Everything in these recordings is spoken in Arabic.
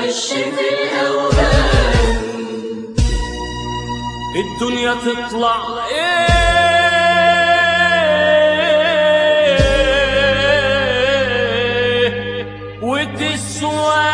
غش في الأوهام. الدنيا تطلع وتسوى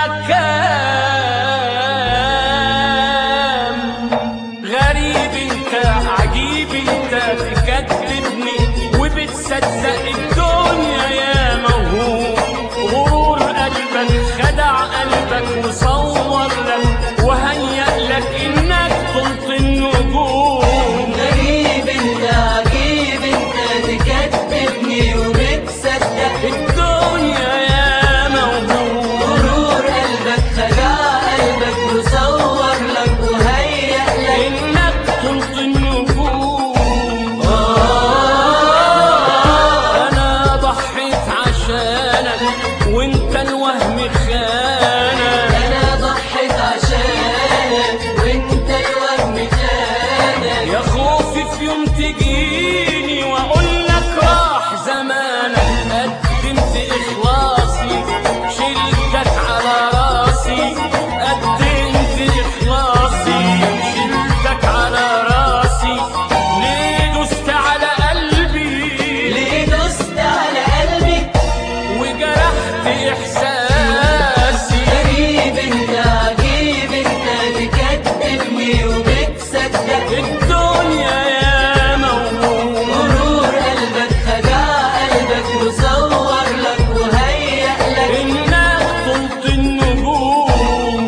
كام. غريب انت عجيب انت تكذبني وبتصدق الدنيا يا موهوم. غرور قلبك خدع قلبك وصور لك وهيأ لك انك طلت النجوم. غريب انت عجيب انت تكذبني وبتصدق الدنيا يا موهوم. غرور قلبك خدع قلبك وصور لك وهيأ لك انك طلت النجوم. انا ضحيت عشانك وانت الوهم خانك. انا ضحيت عشانك وانت الوهم خانك. يا خوفي في يوم تجيني واقول لك راح زمانك. قدمت اخلاصي شلتك على راسي. قدمت اخلاصي شلتك على راسي. ليه دوست على قلبي ليه دوست على قلبي وجرحت احساسي. غريب انت عجيب انت تكذبني وبتصدق الدنيا يا موهوم. غرور قلبك خدع قلبك وصور لك وهيأ لك انك طلت النجوم.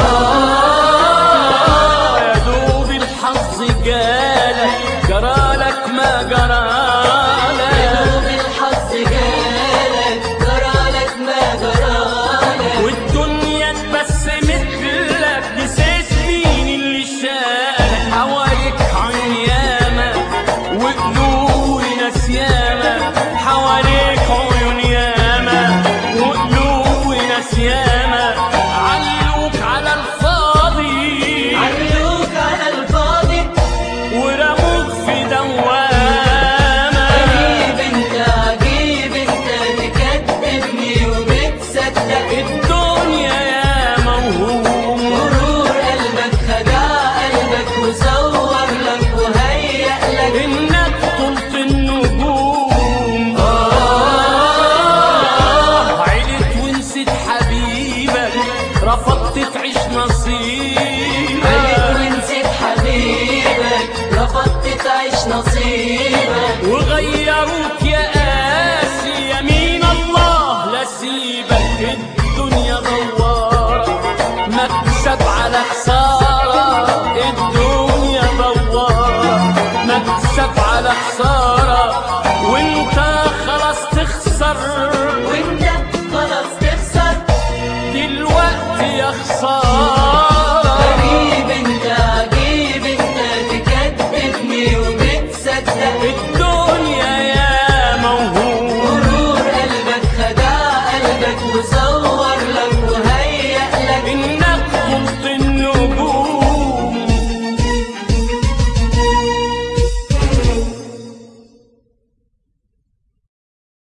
يا دوب الحظ جالك جرالك ما يا جرالك. دوب الحظ جالك جرالك ما جرالك. والدنيا اتبسمت لك نسيت مين اللي شالك. حواليك عيون ياما وقلوب ناس ياما. حواليك عيون ياما وقلوب ناس ياما. علوك على الفاضي علوك على الفاضي ورموك في دوامة. غريب انت عجيب انت تكذبني وبتصدق الدنيا يا موهوم. غرور قلبك خدع قلبك وصور لك وهيأ لك انك طلت النجوم. عيلت ونسيت حبيبك رفضت تعيش نصيبك. عليك ونسيت حبيبك رفضت تعيش نصيبك. وغيروك يا قاسي يمين الله لا سيبك. الدنيا دوارة مكسب على خسارة. الدنيا دوارة مكسب على خسارة.